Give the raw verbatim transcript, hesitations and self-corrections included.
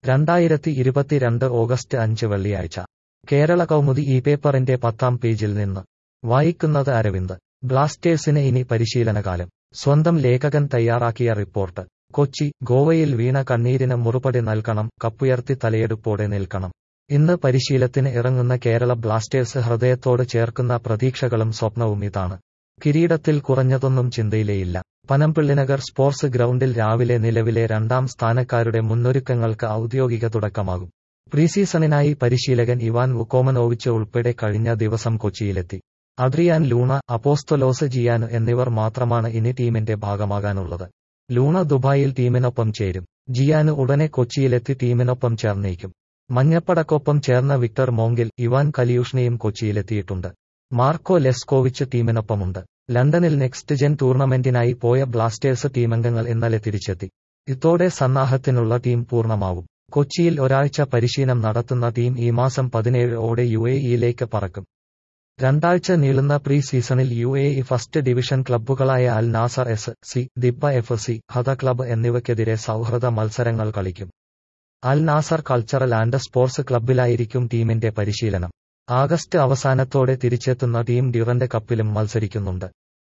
രണ്ടായിരത്തി ഇരുപത്തിരണ്ട് ഓഗസ്റ്റ് അഞ്ച് വെള്ളിയാഴ്ച കേരള കൗമുദി ഈ പേപ്പറിന്റെ പത്താം പേജിൽ നിന്ന് വായിക്കുന്നത് അരവിന്ദ്. ബ്ലാസ്റ്റേഴ്സിന് ഇനി പരിശീലനകാലം. സ്വന്തം ലേഖകൻ തയ്യാറാക്കിയ റിപ്പോർട്ട്. കൊച്ചി. ഗോവയിൽ വീണ കണ്ണീരിന് മുറുപടി നൽകണം, കപ്പുയർത്തി തലയെടുപ്പോടെ നിൽക്കണം. ഇന്ന് പരിശീലത്തിന് ഇറങ്ങുന്ന കേരള ബ്ലാസ്റ്റേഴ്സ് ഹൃദയത്തോട് ചേർക്കുന്ന പ്രതീക്ഷകളും സ്വപ്നവും ഇതാണ്. കിരീടത്തിൽ കുറഞ്ഞതൊന്നും ചിന്തയിലേയില്ല. പനമ്പിള്ളിനഗർ സ്പോർട്സ് ഗ്രൗണ്ടിൽ രാവിലെ നിലവിലെ രണ്ടാം സ്ഥാനക്കാരുടെ മുന്നൊരുക്കങ്ങൾക്ക് ഔദ്യോഗിക തുടക്കമാകും. പ്രീസീസണിനായി പരിശീലകൻ ഇവാൻ വുക്കോമനോവിച്ച് ഉൾപ്പെടെ കഴിഞ്ഞ ദിവസം കൊച്ചിയിലെത്തി. അഡ്രിയാൻ ലൂണ, അപ്പോസ്തലോസ് ജിയാനു എന്നിവർ മാത്രമാണ് ഇനി ടീമിന്റെ ഭാഗമാകാനുള്ളത്. ലൂണ ദുബായിൽ ടീമിനൊപ്പം ചേരും. ജിയാനു ഉടനെ കൊച്ചിയിലെത്തി ടീമിനൊപ്പം ചേർന്നേക്കും. മഞ്ഞപ്പടക്കൊപ്പം ചേർന്ന വിക്ടർ മോങ്കിൽ, ഇവാൻ കലിയൂഷ്ണിയും കൊച്ചിയിലെത്തിയിട്ടുണ്ട്. മാർക്കോ ലെസ്കോവിച്ച് ടീമിനൊപ്പമുണ്ട്. ലണ്ടനിൽ നെക്സ്റ്റ് ജെൻ ടൂർണമെന്റിനായി പോയ ബ്ലാസ്റ്റേഴ്സ് ടീമംഗങ്ങൾ ഇന്നലെ തിരിച്ചെത്തി. ഇതോടെ സന്നാഹത്തിനുള്ള ടീം പൂർണ്ണമാവും. കൊച്ചിയിൽ ഒരാഴ്ച പരിശീലനം നടത്തുന്ന ടീം ഈ മാസം പതിനേഴ് ഓടെ യു എ ഇയിലേക്ക് പറക്കും. രണ്ടാഴ്ച നീളുന്ന പ്രീ സീസണിൽ U A E first division ക്ലബ്ബുകളായ Al Nasr S C, Dibba F C, Hatta club എന്നിവയ്ക്കെതിരെ സൗഹൃദ മത്സരങ്ങൾ കളിക്കും. Al Nasr cultural and sports ക്ലബ്ബിലായിരിക്കും ടീമിന്റെ പരിശീലനം. ആഗസ്റ്റ് അവസാനത്തോടെ തിരിച്ചെത്തുന്ന ടീം ഡ്യൂറന്റ് കപ്പിലും മത്സരിക്കുന്നുണ്ട്.